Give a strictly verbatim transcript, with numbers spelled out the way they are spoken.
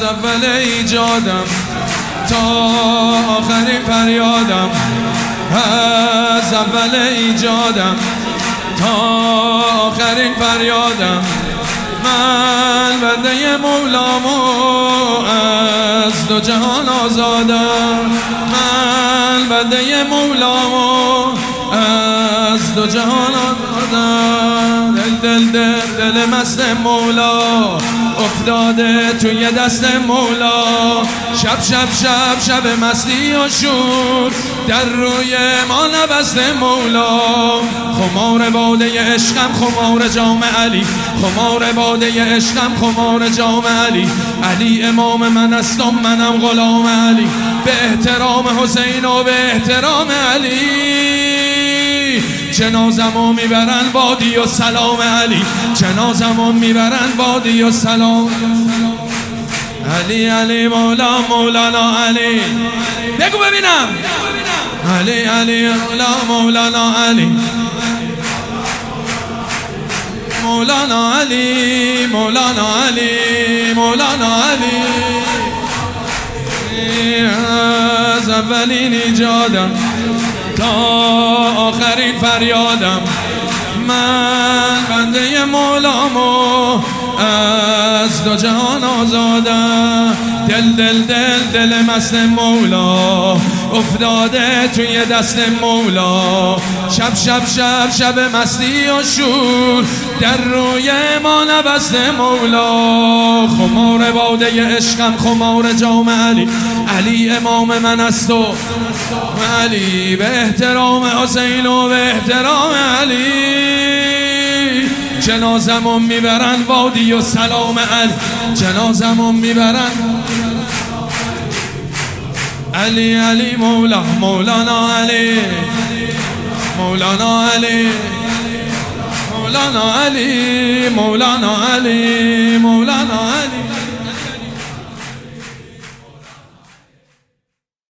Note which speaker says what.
Speaker 1: اول ایجادم تا آخرین فریادم، از اول ایجادم تا آخرین فریادم. من بنده مولامو از دو جهان آزادم، من بنده مولامو از دو جهان آزادم. دل دل دل دل مست مولا افتاده توی دست مولا، شب شب شب شب مستی و شور در روی ما نبسته مولا. خمار باده عشقم خمار جام علی، خمار باده عشقم خمار جام علی. علی امام من است و منم غلام علی، به احترام حسین و به احترام علی. جنازمو میبرن بادی و سلام علی، جنازمو میبرن بادی و سلام علی. علی مولا مولانا علی، بگو ببینم. علی علی مولا مولانا علی، مولانا علی مولانا علی مولانا علی. از اولین ایجادم تا آخرین فریادم، من بنده مولامو از دو جهان آزادم. دل دل دل دل مست مولا افتاده توی دست مولا، شب شب شب شب مستی و شور در روی ما نبسته مولا. خمار باده عشقم خمار جام علی، علی امام من است و علی، به احترام حسین و به احترام علی. جنازمو میبرن وادی و سلام علی، جنازمو میبرن علی. علی مولا مولانا علی مولانا علی مولانا علی مولانا علی.